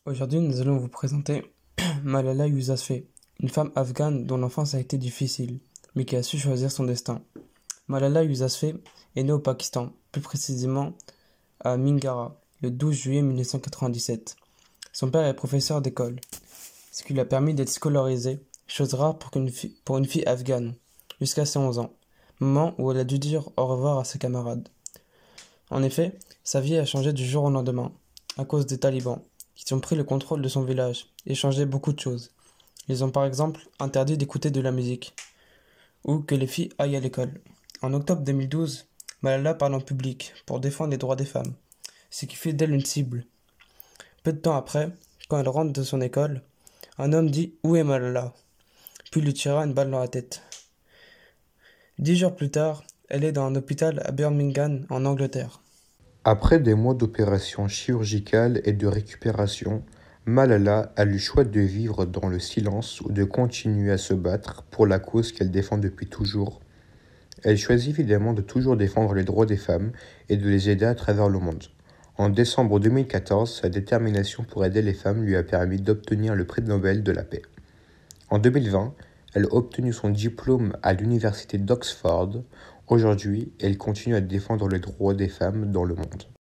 Aujourd'hui, nous allons vous présenter Malala Yousafzai, une femme afghane dont l'enfance a été difficile, mais qui a su choisir son destin. Malala Yousafzai est née au Pakistan, plus précisément à Mingara, le 12 juillet 1997. Son père est professeur d'école, ce qui lui a permis d'être scolarisée, chose rare pour une fille afghane, jusqu'à ses 11 ans, moment où elle a dû dire au revoir à ses camarades. En effet, sa vie a changé du jour au lendemain, à cause des talibans, qui ont pris le contrôle de son village et changé beaucoup de choses. Ils ont par exemple interdit d'écouter de la musique, ou que les filles aillent à l'école. En octobre 2012, Malala parle en public pour défendre les droits des femmes, ce qui fait d'elle une cible. Peu de temps après, quand elle rentre de son école, un homme dit « Où est Malala ?» puis lui tira une balle dans la tête. 10 jours plus tard, elle est dans un hôpital à Birmingham, en Angleterre. Après des mois d'opérations chirurgicales et de récupération, Malala a le choix de vivre dans le silence ou de continuer à se battre pour la cause qu'elle défend depuis toujours. Elle choisit évidemment de toujours défendre les droits des femmes et de les aider à travers le monde. En décembre 2014, sa détermination pour aider les femmes lui a permis d'obtenir le prix Nobel de la paix. En 2020, elle a obtenu son diplôme à l'université d'Oxford. Aujourd'hui, elle continue à défendre les droits des femmes dans le monde.